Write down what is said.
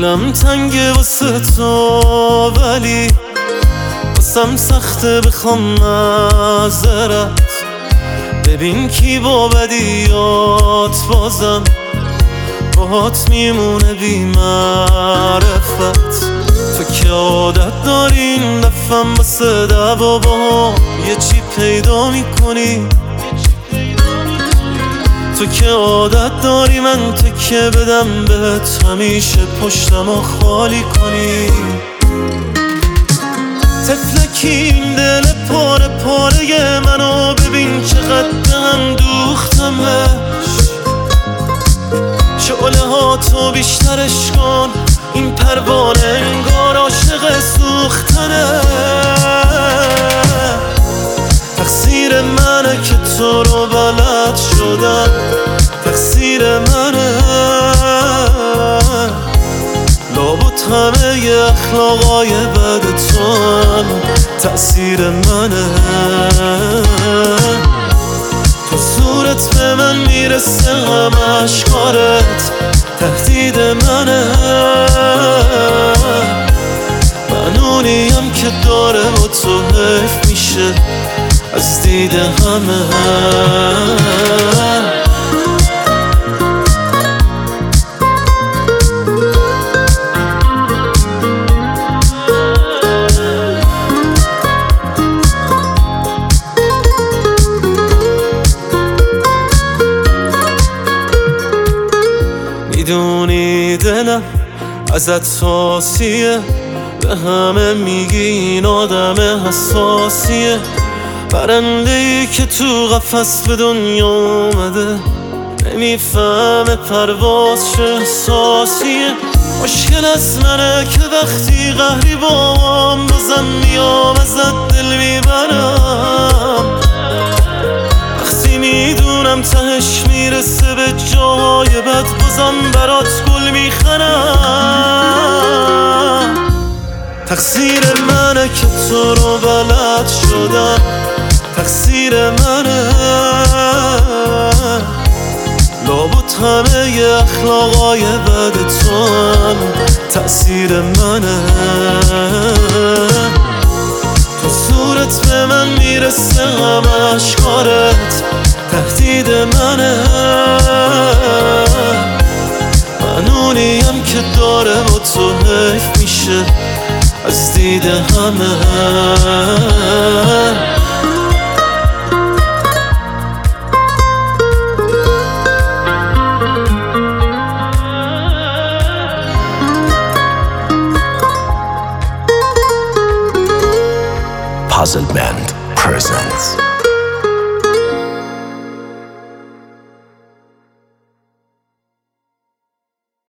دلم تنگه واسه تو ولی واسم سخته بخوام معذرت. ببین کی با بدیات بازم باهات میمونه بی معرفت. تو که عادت داری این دفعم واسه دعوا با یه چی پیدا میکنی. تو که عادت داری من تکیه بدم بهت همیشه پشتمو خالی کنی. تفلکی این دل پاره پاره منو ببین چقدر هم دوختمش. شعله ها تو بیشترش کن این پروانه انگار عاشق سوختنه. تقصیر منه که تو رو بلد شدم، تقصیر منه. لابد همه ی اخلاقای بد تو هم تأثیر منه. تو صورت به من میرسه همه اشکارت تهدید منه. من اونیم که داره با تو حیف میشه از دید همه. میدونی دلم ازت ساسیه، به همه میگی این آدم حساسیه. پرنده‌ای که تو قفس به دنیا اومده نمیفهمه پرواز چه احساسیه. مشکل از منه که وقتی قهری بام بازم میام ازت دل میبرم. وقتی میدونم تهش میرسه به جای بد بازم برات گل میخرم. تقصیر منه که تو رو بلد شدم، تقصیر منه. لابد همه ی اخلاقای بد تو هم تأثیر منه. تو صورت به من میرسه همه اشکارت تهدید منه. من اونیم که داره با تو حیف میشه از دید همه. Puzzle Band presents